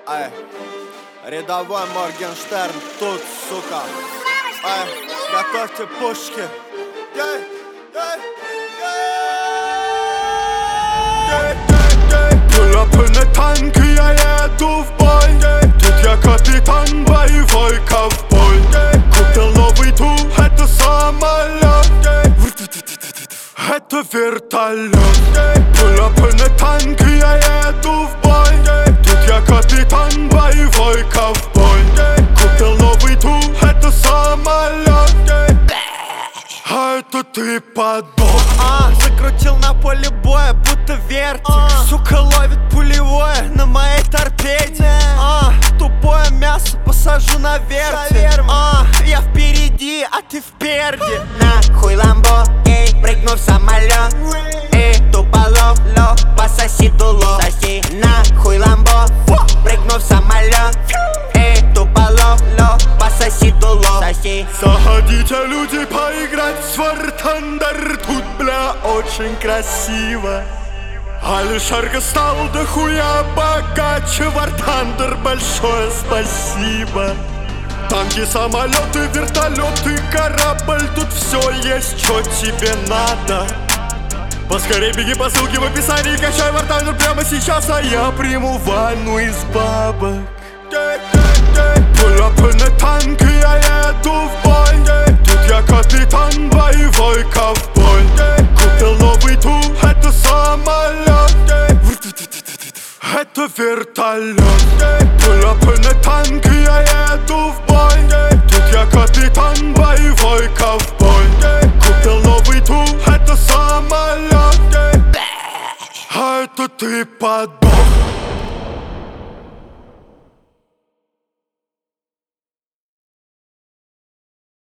Ай, рядовой Моргенштерн тут, сука. Ай, готовьте пушки. Pull-up на танк, я еду в бой. Тут я капитан, боевой ковбой. Купил новый тур, это самолет. Это вертолет. Pull-up на танк, я еду в бой. Тут я капитан, боевой ковбой. Купил новый тур, это самолет. А это ты подох. Закрутил на поле боя, будто вертик. Сука ловит пулевое на моей торпеде. Тупое мясо посажу на вертик. Я впереди, а ты впереди. Нахуй ламбо, эй, прыгну в самолет. Эй, туполов, ло, пососи дуло. Соси, нахуй ламбо, прыгну в самолет. Эй, туполов, ло, пососи дуло. Соси. Заходите, люди, поиграть в War Thunder. Тут, бля, очень красиво. Алишерка стал дохуя богаче. War Thunder, большое спасибо. Танки, самолеты, вертолеты, корабль. Тут все есть, что тебе надо. Поскорей беги по ссылке в описании. Качай War Thunder прямо сейчас, а я приму ванну из бабок. Pull-up на танк, я еду в бой. Тут я капитан, боевой ковбой. Купил новый тур, это самолет. Это вертолет. Pull-up на танк, я еду в бой. Тут я капитан, боевой ковбой. Купил новый тур, это самолет. А это ты подох.